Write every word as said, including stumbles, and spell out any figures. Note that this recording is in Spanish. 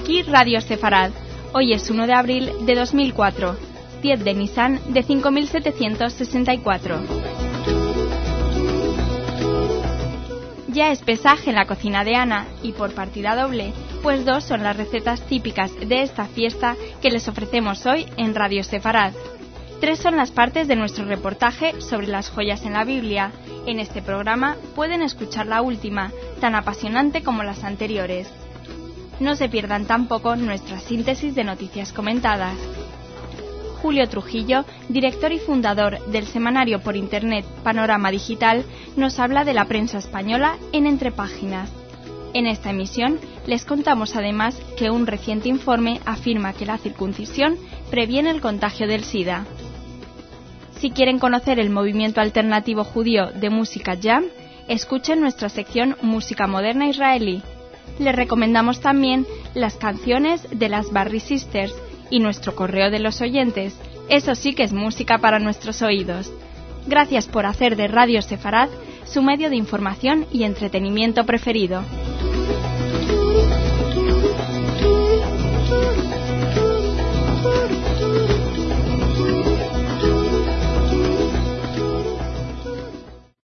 aquí Radio Sefarad. Hoy es uno de abril de dos mil cuatro, diez de Nisan de cinco mil setecientos sesenta y cuatro. Ya es Pesaj en la cocina de Ana, y por partida doble, pues dos son las recetas típicas de esta fiesta que les ofrecemos hoy en Radio Sefarad. Tres son las partes de nuestro reportaje sobre las joyas en la Biblia. En este programa pueden escuchar la última, tan apasionante como las anteriores. No se pierdan tampoco nuestra síntesis de noticias comentadas. Julio Trujillo, director y fundador del semanario por internet Panorama Digital, nos habla de la prensa española en Entre Páginas. En esta emisión les contamos además que un reciente informe afirma que la circuncisión previene el contagio del SIDA. Si quieren conocer el movimiento alternativo judío de música Jam, escuchen nuestra sección Música Moderna Israelí. Les recomendamos también las canciones de las Barry Sisters y nuestro correo de los oyentes. Eso sí que es música para nuestros oídos. Gracias por hacer de Radio Sefarad su medio de información y entretenimiento preferido.